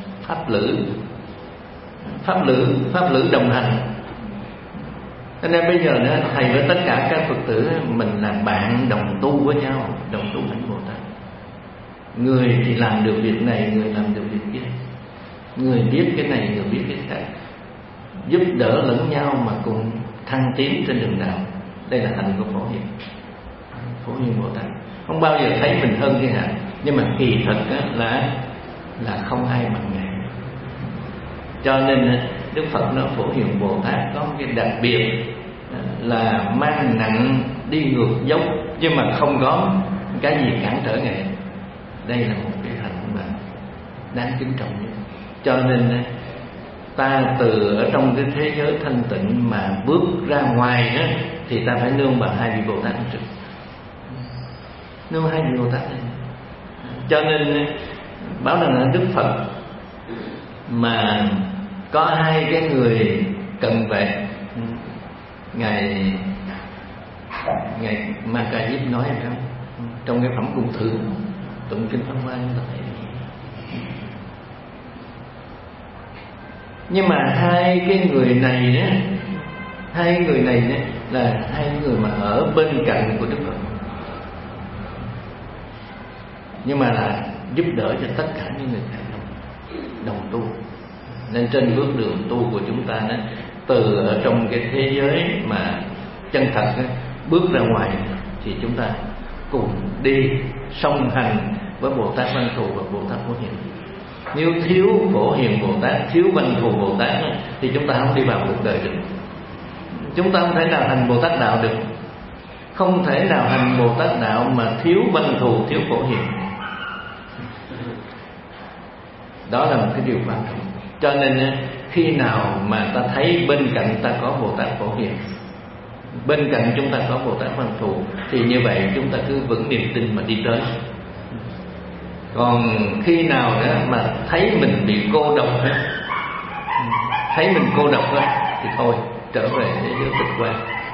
pháp lữ đồng hành. Cho nên bây giờ nữa, thầy với tất cả các Phật tử mình làm bạn đồng tu với nhau, đồng tu hành Bồ Tát. Người thì làm được việc này, người làm được việc kia, người biết cái này, người biết cái khác, giúp đỡ lẫn nhau mà cùng thăng tiến trên đường đạo. Đây là hạnh của Phổ Hiền. Phổ Hiền Bồ Tát không bao giờ thấy mình hơn thiên hạ, nhưng mà kỳ thật là không ai bằng Ngài. Cho nên Đức Phật nói Phổ Hiền Bồ Tát có một cái đặc biệt là mang nặng đi ngược dốc, nhưng mà không có cái gì cản trở Ngài. Đây là một cái hạnh mà đáng kính trọng nhất. Cho nên ta từ ở trong cái thế giới thanh tịnh mà bước ra ngoài đó, thì ta phải nương vào hai vị Bồ Tát trước. Nương hai vị Bồ Tát này. Cho nên báo rằng là Đức Phật mà có hai cái người cần vậy. Ngài Ma Ca Diếp nói phải không? Trong cái phẩm Cung Thượng tụng kinh Pháp Hoa chúng ta thấy. Nhưng mà hai cái người này đó, hai người này đó là hai người mà ở bên cạnh của Đức Phật, nhưng mà là giúp đỡ cho tất cả những người khác đồng tu. Nên trên bước đường tu của chúng ta đó, từ ở trong cái thế giới mà chân thật đó, bước ra ngoài thì chúng ta cùng đi song hành với Bồ Tát Văn Thù và Bồ Tát Phổ Hiền. Nếu thiếu Phổ Hiền Bồ Tát, thiếu Văn Thù Bồ Tát đó, thì chúng ta không đi vào cuộc đời được. Chúng ta không thể nào hành Bồ Tát đạo được. Không thể nào hành Bồ Tát đạo mà thiếu Văn Thù, thiếu Phổ Hiền. Đó là một cái điều quan trọng. Cho nên khi nào mà ta thấy bên cạnh ta có Bồ Tát Phổ Hiền, bên cạnh chúng ta có Bồ Tát Văn Thù, thì như vậy chúng ta cứ vững niềm tin mà đi tới. Còn khi nào đó mà thấy mình bị cô độc đó, thấy mình cô độc đó, thì thôi trở về thế giới tịch quan.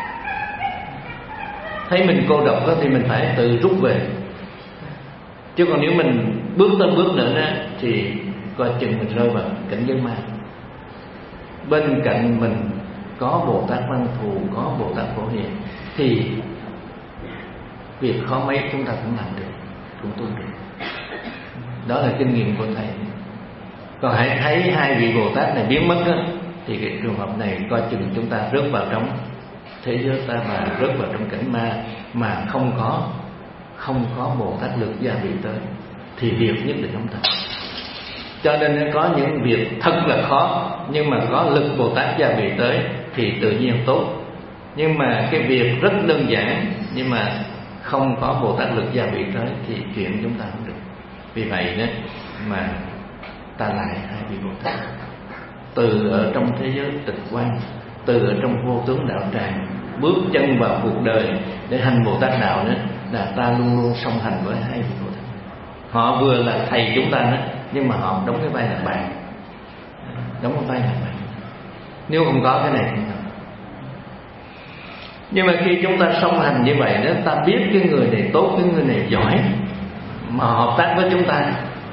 Thấy mình cô độc đó, thì mình phải tự rút về. Chứ còn nếu mình bước tới bước nữa đó, thì coi chừng mình rơi vào cảnh giới ma. Bên cạnh mình có Bồ Tát Văn Thù, có Bồ Tát Phổ Hiền, thì việc khó mấy chúng ta cũng làm được, cũng tu được. Đó là kinh nghiệm của thầy. Còn hãy thấy hai vị Bồ Tát này biến mất đó, thì cái trường hợp này coi chừng chúng ta rớt vào trong thế giới ta mà rớt vào trong cảnh ma, mà không có Bồ Tát lực gia vị tới, thì việc nhất định không thành. Cho nên có những việc thật là khó, nhưng mà có lực Bồ Tát gia vị tới thì tự nhiên tốt. Nhưng mà cái việc rất đơn giản, nhưng mà không có Bồ Tát lực gia vị tới thì chuyện chúng ta không được. Vì vậy đó mà ta lại hai vị Bồ Tát, từ ở trong thế giới tịch quan, từ ở trong vô tướng đạo tràng, bước chân vào cuộc đời để hành Bồ Tát đạo đó, là ta luôn luôn song hành với hai vị Bồ Tát. Họ vừa là thầy chúng ta đó, nhưng mà họ đóng cái vai là bạn, đóng cái vai là bạn. Nếu không có cái này không được. Nhưng mà khi chúng ta song hành như vậy đó, ta biết cái người này tốt, cái người này giỏi, mà hợp tác với chúng ta.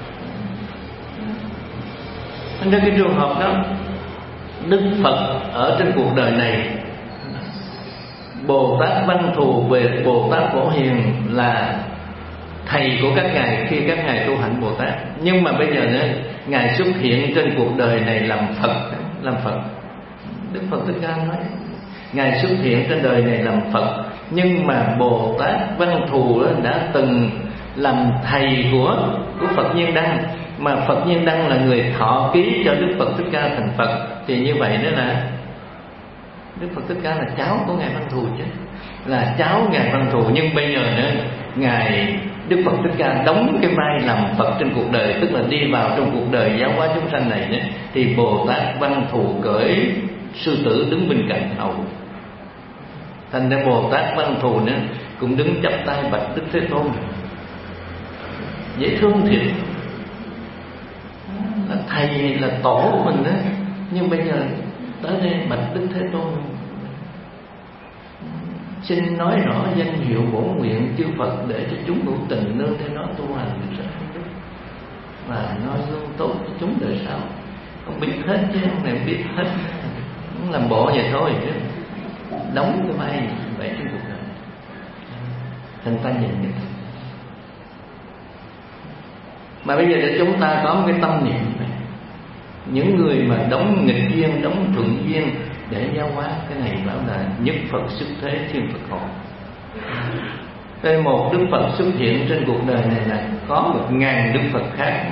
Nên cái trường hợp đó, Đức Phật ở trên cuộc đời này, Bồ Tát Văn Thù về Bồ Tát Phổ Hiền là thầy của các ngài khi các ngài tu hành Bồ Tát. Nhưng mà bây giờ nữa, ngài xuất hiện trên cuộc đời này làm Phật, làm Phật. Đức Phật Thích Ca nói, ngài xuất hiện trên đời này làm Phật, nhưng mà Bồ Tát Văn Thù đã từng làm thầy của Phật Nhiên Đăng, mà Phật Nhiên Đăng là người thọ ký cho Đức Phật Thích Ca thành Phật. Thì như vậy nữa là Đức Phật Thích Ca là cháu của ngài Văn Thù chứ, là cháu ngài Văn Thù. Nhưng bây giờ nữa, ngài Đức Phật Thích Ca đóng cái vai làm Phật trên cuộc đời, tức là đi vào trong cuộc đời giáo hóa chúng sanh này nữa, thì Bồ Tát Văn Thù cởi sư tử đứng bên cạnh hầu. Thành ra Bồ Tát Văn Thù nữa cũng đứng chắp tay bạch Đức Thế Tôn, dễ thương thiệt, là thầy là tổ của mình đó. Nhưng bây giờ tới đây bạch Đức Thế Tôn, xin nói rõ danh hiệu bổn nguyện chư Phật, để cho chúng hữu tình nương theo nó tu hành được rất đức, và nói gương tốt cho chúng đời sau. Không biết hết chứ, ông này biết hết, cũng làm bộ vậy thôi chứ, đóng cái vai vậy trên cuộc đời. Thành ta nhìn như thế. Mà bây giờ để chúng ta có một cái tâm niệm này, những người mà đóng nghịch duyên, đóng thuận duyên để giáo hóa, cái này bảo là nhất Phật xuất thế thiên Phật hộ. Đây một Đức Phật xuất hiện trên cuộc đời này là có 1000 Đức Phật khác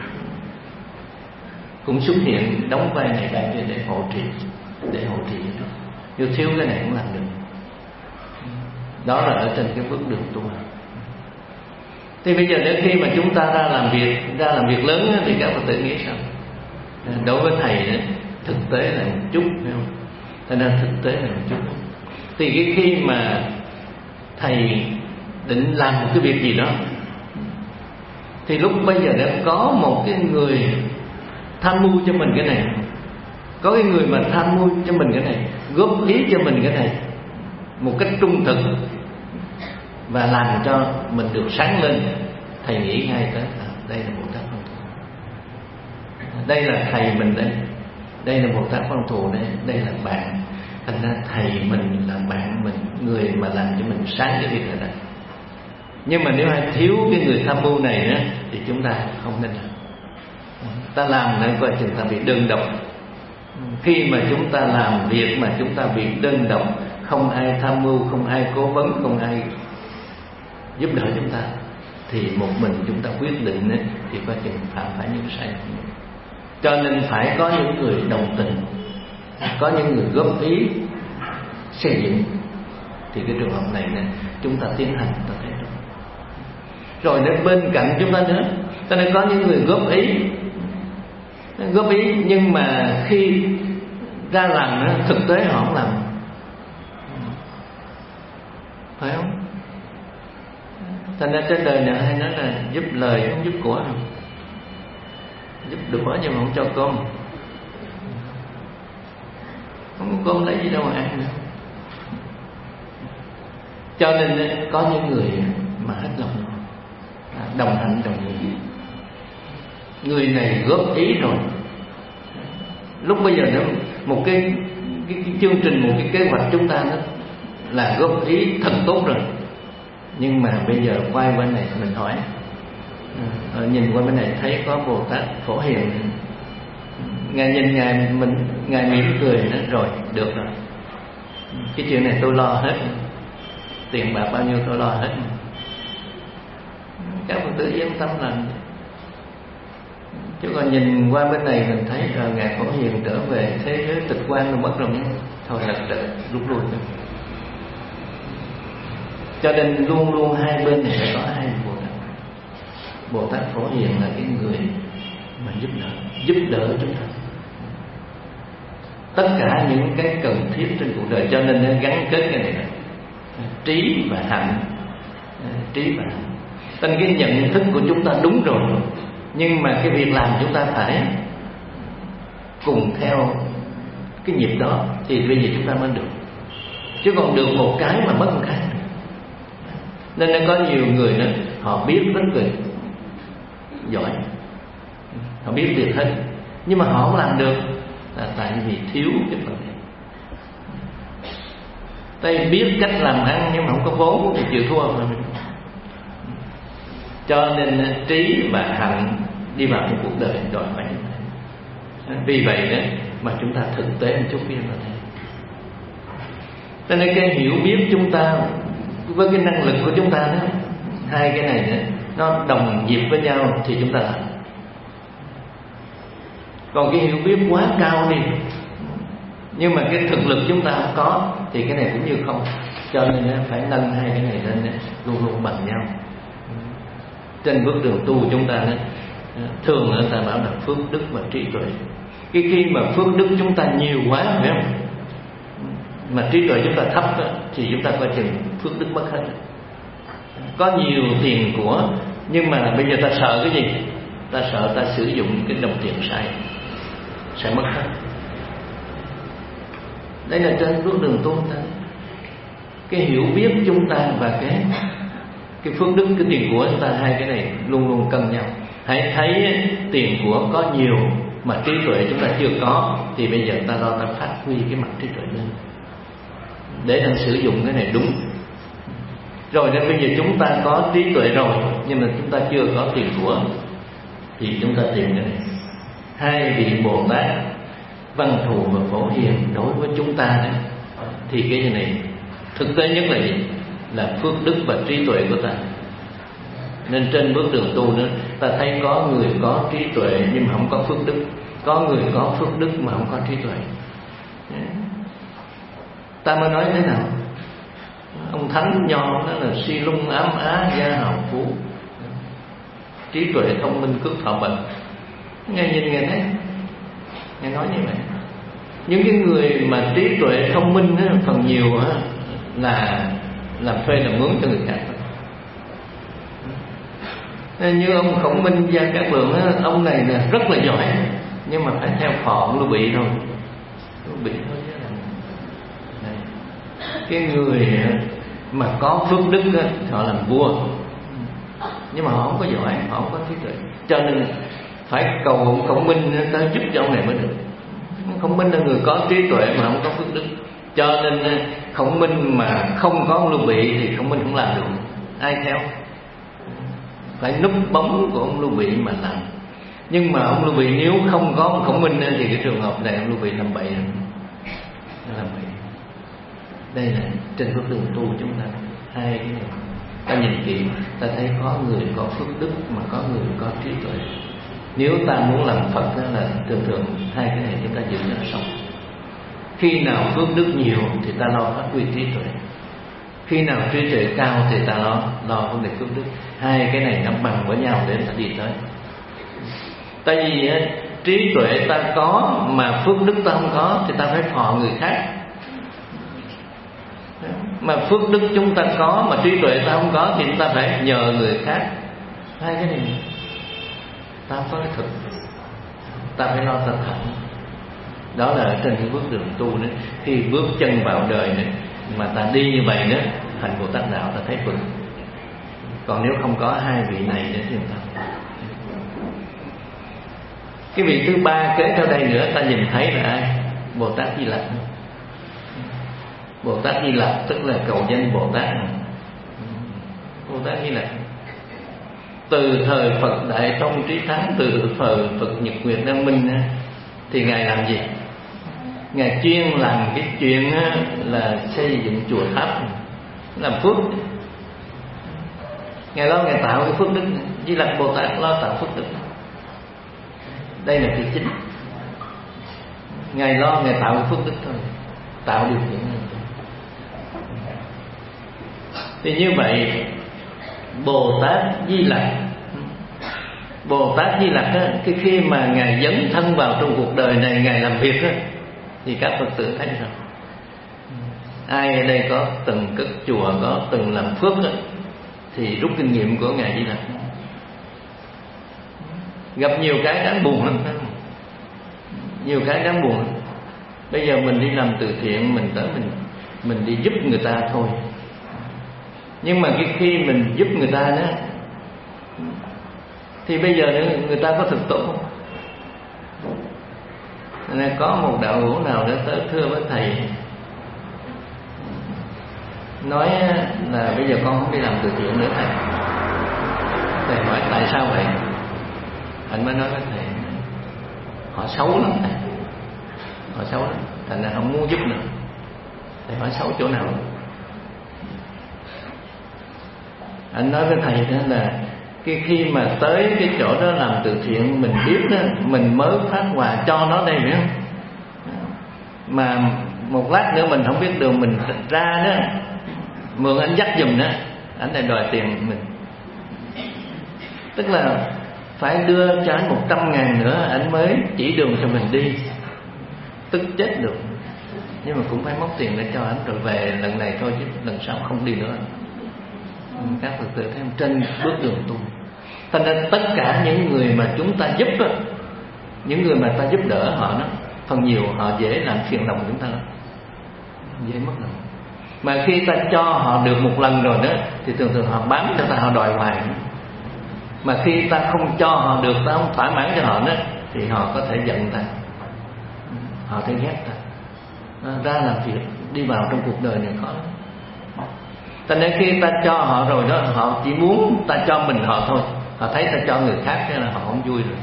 cũng xuất hiện đóng vai này để hộ trì, để hộ trì cho nó. Nếu thiếu cái này cũng làm được. Đó là ở trên cái bước đường tu hành. Thì bây giờ đến khi mà chúng ta ra làm việc lớn thì các Phật tử nghĩ sao? Đối với thầy đó, thực tế là một chút, phải không? Cho nên thực tế là một chút. Thì cái khi mà thầy định làm một cái việc gì đó, thì lúc bây giờ đã có một cái người tham mưu cho mình cái này, có cái người mà tham mưu cho mình cái này, góp ý cho mình cái này một cách trung thực và làm cho mình được sáng lên. Thầy nghĩ ngay tới đây là Bồ Tát Văn Thù, đây là thầy mình đây, đây là Bồ Tát Văn Thù đây, đây là bạn. Thành ra thầy mình là bạn mình, người mà làm cho mình sáng cái việc ở đây. Nhưng mà nếu ai thiếu cái người tham mưu này đó, thì chúng ta không nên làm. Ta làm nữa coi chừng ta bị đơn độc. Khi mà chúng ta làm việc mà chúng ta bị đơn độc, không ai tham mưu, không ai cố vấn, không ai giúp đỡ chúng ta, thì một mình chúng ta quyết định ấy, thì coi chừng phạm phải những sai. Cho nên phải có những người đồng tình, có những người góp ý xây dựng. Thì cái trường hợp này nè, chúng ta tiến hành ta thấy được. Rồi đến bên cạnh chúng ta nữa, cho nên có những người góp ý nhưng mà khi ra làm đó, thực tế họ không làm, phải không? Thành ra trên đời này hay nói là giúp lời không giúp của, giúp đũa nhưng mà không cho cơm. Không có cơm lấy gì đâu mà ăn nữa. Cho nên có những người mà hết lòng đồng hành đồng nghĩa. Người này góp ý rồi, lúc bây giờ nó một cái chương trình, một cái kế hoạch chúng ta đó là góp ý thật tốt rồi. Nhưng mà bây giờ quay bên này mình hỏi, nhìn qua bên này thấy có Bồ Tát Phổ Hiền, ngài nhìn ngài mỉm cười nữa, rồi được rồi, cái chuyện này tôi lo hết, tiền bạc bao nhiêu tôi lo hết. Các Phật tử yên tâm làm. Chứ còn nhìn qua bên này mình thấy ngài Phổ Hiền trở về thế giới tịch quan rồi mất rồi, thôi là rút lui nữa. Cho nên luôn luôn hai bên này phải có hai Bồ Tát. Bồ Tát Phổ Hiền là cái người mà giúp đỡ chúng ta tất cả những cái cần thiết trên cuộc đời. Cho nên nó gắn kết cái này là trí và hạnh. Trí và hạnh, tên cái nhận thức của chúng ta đúng rồi, nhưng mà cái việc làm chúng ta phải cùng theo cái nhịp đó thì bây giờ chúng ta mới được. Chứ còn được một cái mà mất một cái. Nên nó có nhiều người đó, họ biết rất là giỏi, họ biết việc hết, nhưng mà họ không làm được là tại vì thiếu cái phần này. Tay biết cách làm ăn nhưng mà không có vốn thì chịu thua rồi. Cho nên trí và hạnh đi vào trong cuộc đời đòi hỏi như thế. Vì vậy đó mà chúng ta thực tế một chút biết là thế. Cho nên cái hiểu biết chúng ta với cái năng lực của chúng ta đó, hai cái này đó, nó đồng nhịp với nhau thì chúng ta làm. Còn cái hiểu biết quá cao đi, nhưng mà cái thực lực chúng ta không có thì cái này cũng như không. Cho nên phải nâng hai cái này lên luôn luôn bằng nhau. Trên bước đường tu chúng ta đó, thường người ta bảo là phước đức và trí tuệ. Cái khi mà phước đức chúng ta nhiều quá, phải không? Mà trí tuệ chúng ta thấp đó, thì chúng ta coi chừng phước đức mất hết. Có nhiều tiền của, nhưng mà bây giờ ta sợ cái gì? Ta sợ ta sử dụng cái đồng tiền sai, sẽ mất hết. Đây là trên bước đường tu ta. Cái hiểu biết chúng ta và cái phước đức, cái tiền của chúng ta, hai cái này luôn luôn cân nhau. Hãy thấy tiền của có nhiều mà trí tuệ chúng ta chưa có, thì bây giờ ta lo ta phát huy cái mặt trí tuệ lên để ta sử dụng cái này đúng. Rồi nên bây giờ chúng ta có trí tuệ rồi, nhưng mà chúng ta chưa có tiền của, thì chúng ta tìm cái này. Hai vị Bồ Tát Văn Thù và Phổ Hiền đối với chúng ta đấy, thì cái này thực tế nhất là gì? Là phước đức và trí tuệ của ta. Nên trên bước đường tu nữa, ta thấy có người có trí tuệ nhưng mà không có phước đức, có người có phước đức mà không có trí tuệ. Ta mới nói thế nào? Ông Thánh Nho đó là si lung ám á gia hào phú. trí tuệ thông minh cước thọ bền. Ngài nhìn Ngài thấy, Ngài nói như vậy. Những cái người mà trí tuệ thông minh á, phần nhiều á, là làm thuê làm mướn cho người khác. Như ông Khổng Minh Gia Cát Lượng á, ông này là rất là giỏi, nhưng mà phải theo phò ông Lưu Bị thôi. Lưu Bị thôi chứ là cái người mà có phước đức á, họ làm vua, nhưng mà họ không có giỏi, họ không có trí tuệ, cho nên phải cầu ông Khổng Minh tới giúp cho ông này mới được. Khổng Minh là người có trí tuệ mà không có phước đức, cho nên Khổng Minh mà không có ông Lưu Bị thì Khổng Minh không làm được. Ai theo? Phải núp bóng của ông Lưu Bị mà làm. Nhưng mà ông Lưu Bị nếu không có ông Khổng Minh thì cái trường hợp này ông Lưu Bị làm bậy. Làm bậy. Đây là trên bước đường tu chúng ta hai cái này. Ta nhìn kỹ, ta thấy có người có phước đức mà có người có trí tuệ. Nếu ta muốn làm Phật đó là thường hai cái này chúng ta giữ cho nó sống. Khi nào phước đức nhiều thì ta lo phát huy trí tuệ. Khi nào trí tuệ cao thì ta lo vấn đề phước đức. Hai cái này nó bằng với nhau để ta đi tới. Tại vì trí tuệ ta có mà phước đức ta không có thì ta phải phò người khác. Mà phước đức chúng ta có mà trí tuệ ta không có thì chúng ta phải nhờ người khác. Hai cái này ta phải thực, ta phải lo ta thật. Đó là trên cái bước đường tu nữa. Khi bước chân vào đời nữa mà ta đi như vậy nữa, thành Bồ Tát đạo ta thấy vững. Còn nếu không có hai vị này nữa thì ta. Cái vị thứ ba kế theo đây nữa ta nhìn thấy là ai? Bồ Tát Di Lặc. Bồ Tát Di Lặc tức là cầu danh Bồ Tát. Bồ Tát Di Lặc từ thời Phật Đại Tông Trí Thắng, từ thời Phật Nhật Nguyệt Đăng Minh thì Ngài làm gì? Ngài chuyên làm cái chuyện là xây dựng chùa tháp, làm phước. Ngài lo Ngài tạo cái phước đức. Di Lặc Bồ Tát lo tạo phước đức. Đây là cái chính. Ngài lo Ngài tạo cái phước đức thôi, tạo điều kiện này. Thì như vậy Bồ Tát Di Lặc, Bồ Tát Di Lặc á, cái khi mà Ngài dấn thân vào trong cuộc đời này, Ngài làm việc á, thì các Phật tử thấy rằng ai ở đây có từng cất chùa, có từng làm phước á, thì rút kinh nghiệm của Ngài Di Lặc. Gặp nhiều cái đáng buồn lắm, nhiều cái đáng buồn lắm. Bây giờ mình đi làm từ thiện, mình tới mình đi giúp người ta thôi. Nhưng mà khi mình giúp người ta đó thì bây giờ người ta có thực tốt không? Nên có một đạo hữu nào đó tới thưa với thầy, nói là bây giờ con không đi làm từ thiện nữa thầy. Thầy hỏi tại sao vậy? Anh mới nói với thầy, họ xấu lắm thầy, họ xấu lắm, thành ra không muốn giúp nữa. Thầy hỏi xấu chỗ nào? Anh nói với thầy đó là khi mà tới cái chỗ đó làm từ thiện, mình biết đó, mình mới phát quà cho nó đây phải không? Mà một lát nữa mình không biết đường mình ra đó, mượn anh dắt giùm đó, anh lại đòi tiền mình. Tức là phải đưa cho anh 100.000 nữa anh mới chỉ đường cho mình đi. Tức chết được. Nhưng mà cũng phải móc tiền để cho anh rồi về lần này thôi, chứ lần sau không đi nữa. Các Phật tử thấy trên bước đường tu. Thành ra tất cả những người mà chúng ta giúp đó, những người mà ta giúp đỡ họ đó, phần nhiều họ dễ làm phiền lòng chúng ta đó, dễ mất lòng. Mà khi ta cho họ được một lần rồi đó thì thường họ bám cho ta, họ đòi hoài. Mà khi ta không cho họ được, ta không thỏa mãn cho họ đó, thì họ có thể giận ta, họ thể ghét ta, ra làm việc đi vào trong cuộc đời này khó lắm. Thành nên khi ta cho họ rồi đó, họ chỉ muốn ta cho mình họ thôi. Họ thấy ta cho người khác thế là họ không vui rồi.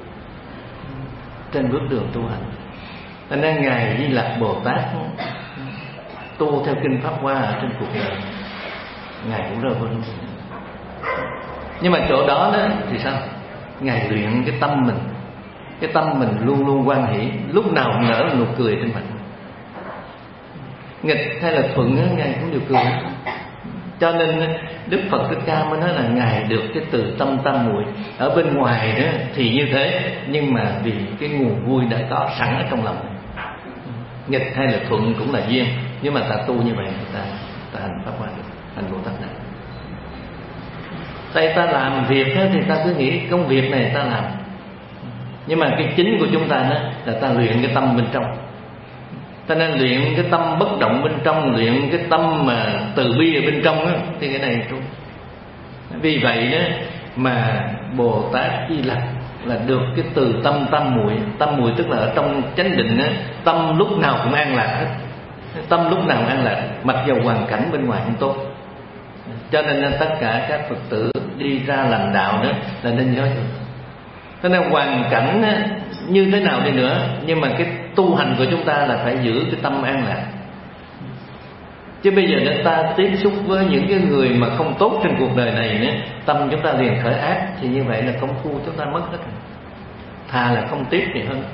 Trên bước đường tu hành, thành nên Ngài Di Lặc Bồ Tát tu theo kinh Pháp Hoa ở trên cuộc đời, Ngài cũng rơi vào. Nhưng mà chỗ đó đó thì sao? Ngài luyện cái tâm mình. Cái tâm mình luôn luôn hoan hỷ, lúc nào cũng nở nụ cười trên mặt. Nghịch hay là thuận Ngài cũng đều cười. Cho nên Đức Phật Thích Ca mới nói là Ngài được cái từ tâm tam muội. Ở bên ngoài đó thì như thế, nhưng mà vì cái nguồn vui đã có sẵn ở trong lòng này. Nghịch hay là thuận cũng là duyên, nhưng mà ta tu như vậy ta hành Pháp Hoa được, hành Bồ Tát Đạo. Tại ta làm việc thì ta cứ nghĩ công việc này ta làm, nhưng mà cái chính của chúng ta đó là ta luyện cái tâm bên trong. Ta nên luyện cái tâm bất động bên trong, luyện cái tâm mà từ bi ở bên trong đó, thì cái này đúng. Vì vậy đó mà Bồ Tát Di Lặc là được cái từ tâm tam muội. Tam muội tức là ở trong chánh định đó, tâm lúc nào cũng an lạc hết. Tâm lúc nào cũng an lạc, mặc dù hoàn cảnh bên ngoài không tốt. Cho nên tất cả các Phật tử đi ra làm đạo đó là nên nhớ được. Cho nên hoàn cảnh như thế nào đi nữa, nhưng mà cái tu hành của chúng ta là phải giữ cái tâm an lạc. Chứ bây giờ nếu ta tiếp xúc với những cái người mà không tốt trên cuộc đời này nữa, tâm chúng ta liền khởi ác, thì như vậy là công phu chúng ta mất hết. Thà là không tiếp thì hơn.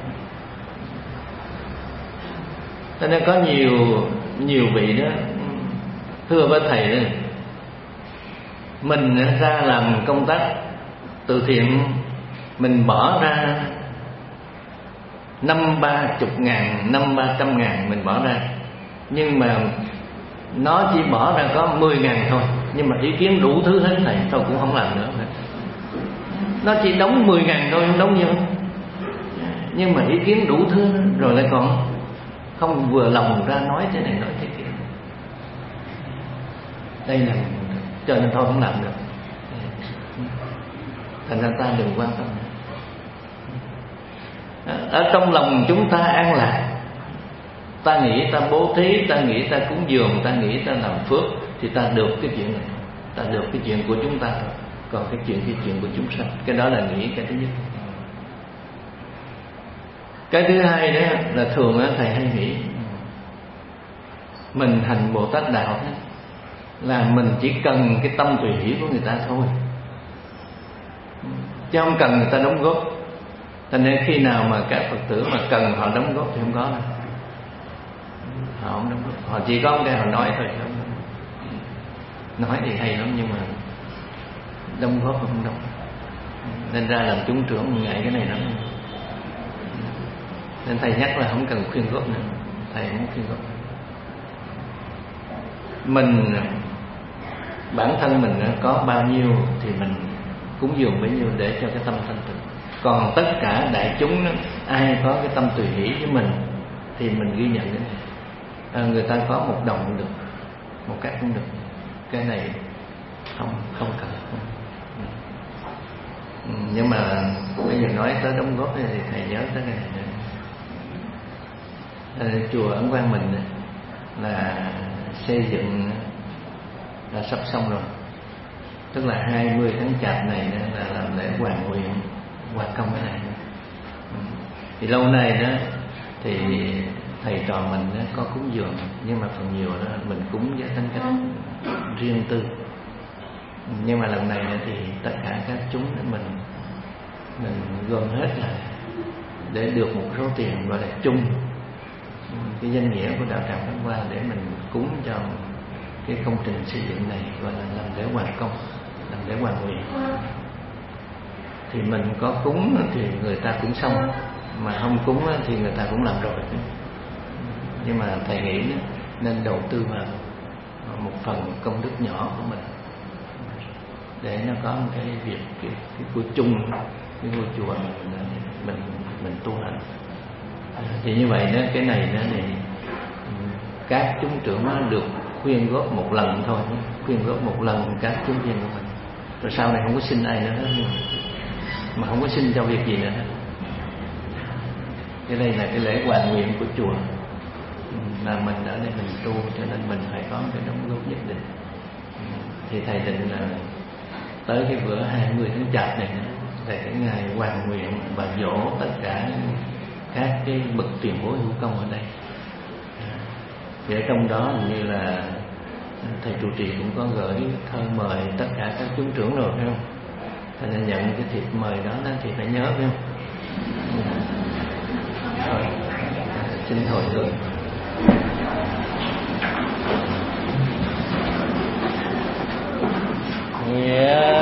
Cho nên có nhiều vị đó thưa với thầy đó, mình ra làm công tác từ thiện, mình bỏ ra 50-30 ngàn, 500-300 ngàn mình bỏ ra, nhưng mà nó chỉ bỏ ra có 10 ngàn thôi, nhưng mà ý kiến đủ thứ hết thầy, thôi cũng không làm nữa. Nó chỉ đóng 10 ngàn thôi, không đóng nhiều, nhưng mà ý kiến đủ thứ, rồi lại còn không vừa lòng ra nói thế này nói thế kia. Đây là cho nên thôi không làm được. Thành ra ta đừng quan tâm. Ở trong lòng chúng ta an lạc, ta nghĩ ta bố thí, ta nghĩ ta cúng dường, ta nghĩ ta làm phước, thì ta được cái chuyện này, ta được cái chuyện của chúng ta thôi. Còn cái chuyện của chúng sanh, cái đó là nghĩ cái thứ nhất. Cái thứ hai đó là thường thầy hay nghĩ mình hành Bồ Tát Đạo là mình chỉ cần cái tâm tùy hỷ của người ta thôi, chứ không cần người ta đóng góp. Thành nên khi nào mà các Phật tử mà cần họ đóng góp thì không có đâu. Họ không đóng góp, họ chỉ có cái họ nói thôi. Nói thì hay lắm nhưng mà đóng góp không đóng. Nên ra làm chúng trưởng ngại cái này lắm. Nên thầy nhắc là không cần khuyên góp nữa, thầy không khuyên góp. Mình bản thân mình có bao nhiêu thì mình cúng dường bấy nhiêu để cho cái tâm thanh tịnh. Còn tất cả đại chúng ai có cái tâm tùy hỷ với mình thì mình ghi nhận cái này. Người ta có 1 đồng cũng được, 1 cái cũng được. Cái này không cần. Nhưng mà bây giờ nói tới đóng góp thì thầy nhớ tới cái này nữa. Chùa Ấn Quang mình là xây dựng là sắp xong rồi. Tức là 20 tháng Chạp này là làm lễ hoàn nguyện, hoàn công cái này. Thì lâu nay đó thì thầy trò mình đó có cúng dường, nhưng mà phần nhiều đó mình cúng với tính cách riêng tư. Nhưng mà lần này thì tất cả các chúng mình gom hết lại để được một số tiền gọi là chung, cái danh nghĩa của đạo tràng Pháp Hoa, để mình cúng cho cái công trình xây dựng này, gọi là làm lễ hoàn công, làm lễ hoàn nguyện. Thì mình có cúng thì người ta cũng xong, mà không cúng thì người ta cũng làm rồi. Nhưng mà thầy nghĩ nên đầu tư vào một phần công đức nhỏ của mình, để nó có một cái việc cái của chung, cái ngôi chùa mình tu hành. Thì như vậy đó, cái này đó thì các chúng trưởng nó được khuyên góp 1 lần thôi, khuyên góp 1 lần các chúng viên của mình, rồi sau này không có xin ai nữa hết, mà không có xin cho việc gì nữa hết. Cái đây là cái lễ hoàn nguyện của chùa, là mình ở đây mình tu, cho nên mình phải có cái đóng góp nhất định. Thì thầy định là tới cái bữa 20 tháng Chạp này là cái ngày hoàn nguyện và dỗ tất cả các cái bậc tiền bối hữu công ở đây. Thì ở trong đó như là thầy trụ trì cũng có gửi thơ mời tất cả các chúng trưởng rồi, phải không? Thầy đã nhận cái thiệp mời đó thì phải nhớ, phải không? Rồi, xin hồi hướng. Nghĩa